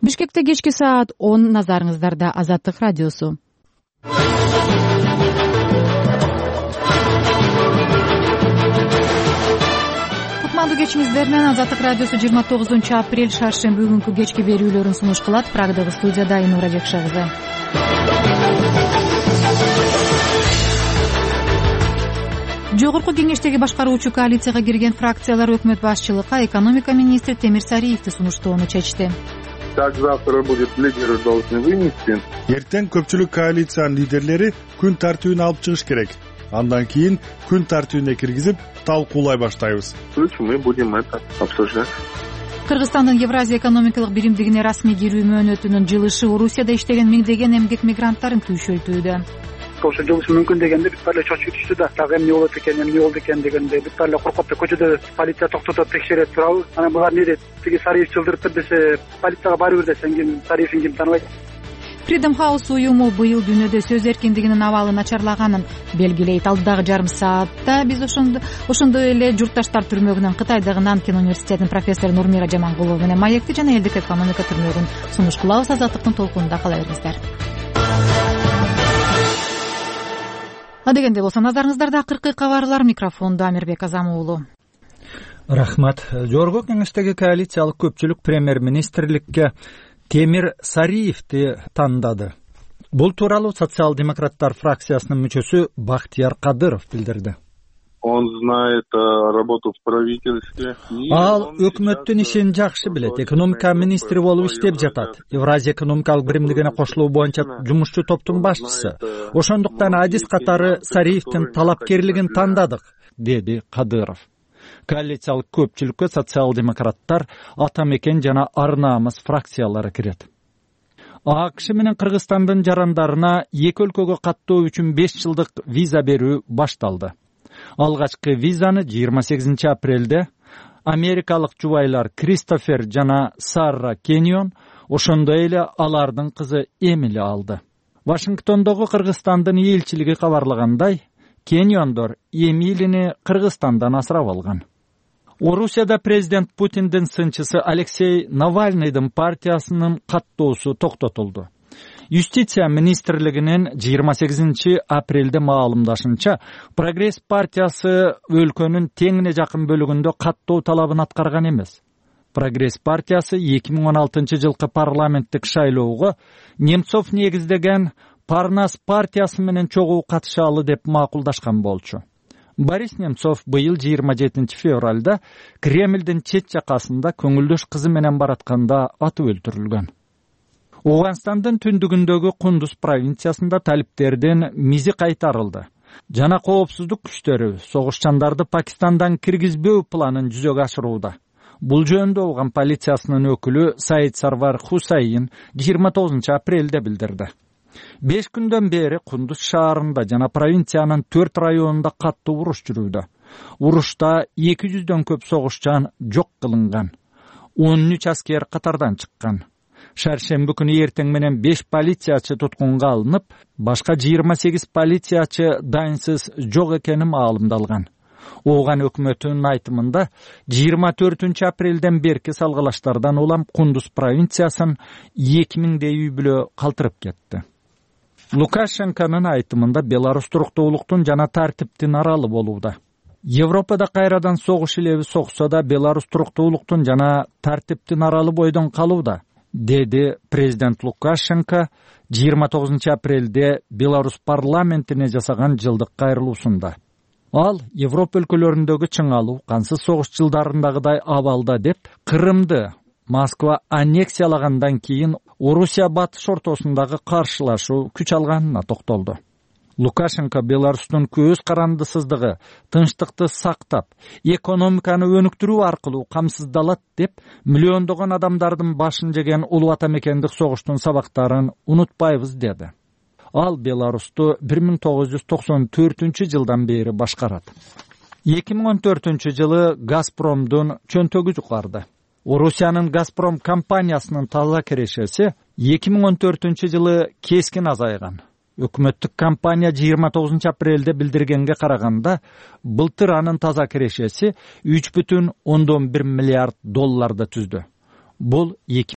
Бишкекте кечки саат 10 назарыңыздарда Азаттык радиосу. Кутмандуу кечиңиздер менен Азаттык радиосу 29 апрель шаршемби күнкү кечки берүүлөрүн сунуш кылат. Прагдагы студияда Айнура Жекшагызы. Жогорку кеңештеги башкаруучу коалицияга кирген фракциялар өкмөт башчылыкка экономика министри Темир Сариевди сунуштоону чечти. Как завтра будет лидеры должны вынести. Эртең көпчүлүк коалициянын лидерлери күн тартүүнү алып чыгыш керек. Андан кийин күн тартүүнү киргизип талкуулай баштайбыз. Мы будем это обсуждать. Кыргызстандын Евразия экономикалык биримдигине расмий кирүү мөөнөтүнүн жылышы Орусияда иштеген миңдеген эмгек мигранттарын күйшөлтүүдө. Ошо жылыш мүмкүн дегенде бүт баары чочуп түштү да, дагы эмне болот экен дегенде бүт баары коркуп да көчөдө полиция токтотуп текшере турабы. Анан булар эмне дейт? Тиги Сариев чылдырып десе, полицияга барып десе, ким Сариевин ким тааныбайт. Freedom House уюму быйыл дүйнөдө сөз эркиндигинин абалы начарлаганын белгилейт. Алдагы жарым саатта биз ошондой эле журтташтар түрмөгүнөн Кытайдагы Нанкин университетинин профессору Нурмира Жамангулова менен маекти жана элдик экономика түрмөгүн сунуш кылабыз. Азаттыктын толкунунда кала бериңиздер. Адегенде болсо назарыңыздарда акыркы кабарлар. Микрофондо Амирбек Азам уулу. Рахмат. Жогорку кеңештеги коалициялык көпчүлүк премьер-министрликке Темир Сариевди тандады. Бул тууралуу социал-демократтар фракциясынын мүчөсү Бактияр Кадыров билдирди. Он знает работу в правительстве. Ал өкмөттүн ишин жакшы билет. Экономика министри болуп иштеп жатат. Евразия экономикалык биримдигине кошулуу боюнча жумушчу топтун башчысы. Ошондуктан адис катары Сариевдин талапкерлигин тандадык, деди Кадыров. Коалициялык көпчүлүккө социал-демократтар, Ата мекен жана Ар намыс фракциялары кирет. АКШ менен Кыргызстандын жарандарына эки өлкөгө каттоо үчүн 5 жылдык виза берүү башталды. Алгачкы визаны 28 апрелде америкалык жубайлар Кристофер жана Сара Кеннион, ошондой эле алардын кызы Эмили алды. Вашингтондогу Кыргызстандын элчилиги кабарлагандай, Кенниондор Эмилини Кыргызстандан асырап алган. Орусияда президент Путиндин сынчысы Алексей Навальныйдын партиясынын каттоосу токтотулду. Юстиция министрлигинин 28 апрелде маалымдашынча, Прогресс партиясы өлкөнүн теңине жакын бөлүгүндө каттоо талабын аткарган эмес. Прогресс партиясы 2016 жылкы парламенттик шайлоого Немцов негиздеген Парнас партиясы менен чогуу катышалы деп макулдашкан болчу. Борис Немцов быйыл 27 февралда Кремлдин чет жакасында көңүлдөш кызы менен баратканда атып өлтүрүлгөн. Ауганстандын түндүгүндөгү Кундуз провинциясында талиптердин мизи кайтарылды. Жана коопсуздук күчтөрү согушчандарды Пакистандан киргизбөө планын жүзөгө ашырууда. Бул жөнүндө Ауган полициясынын өкүлү Саид Сарвар Хусайин 29 апрелде билдирди. 5 күндөн бери Кундуз шаарында жана провинциянын 4 районунда каттуу уруш жүрүүдө. Урушта 200дөн көп согушчан жок кылынган. 13 аскер катардан чыккан. Шаршемби күнү эртең менен 5 полициячы туткунга алынып, башка 28 полициячы дайынсыз жок экени маалымдалган. Ооган өкмөтүнүн айтымында 24 апрелден берки салгылаштардан улам Кундуз провинциясын 2000дей үй бүлө калтырып кетти. Лукашенконун айтымында Беларусь туруктуулуктун жана тартиптин аралы болууда. Европада кайрадан согуш илеби соксо да Беларусь туруктуулуктун жана тартиптин аралы бойдон калууда, деди президент Лукашенко 29 апрелде Беларусь парламентине жасаган жылдык кайрылуусунда. Ал Европа өлкөлөрүндөгү чыңалуу кансыз согуш жылдарындагыдай абалда деп, Крымды Москва аннексиялагандан кийин Орусия батыш ортосундагы каршылашуу күч алганына токтолду. Лукашенко Беларустун көз карандысыздыгы, тынчтыкты сактап, экономиканы өнүктүрүү аркылуу камсыздалат деп, миллиондогон адамдардын башын жеген улуу ата мекендик согуштун сабактарын унутпайбыз деди. Ал Беларусту 1994 жылдан бери башкарат. 2014 жылы Газпромдун чөнтөгү жукарды. Орусиянын Газпром компаниясынын таза кирешеси 2014 жылы кескин азайган. Өкмөттүк компания 29 апрелде билдиргенге караганда, былтыр анын таза кирешеси $3,1 миллиард түздү. Бул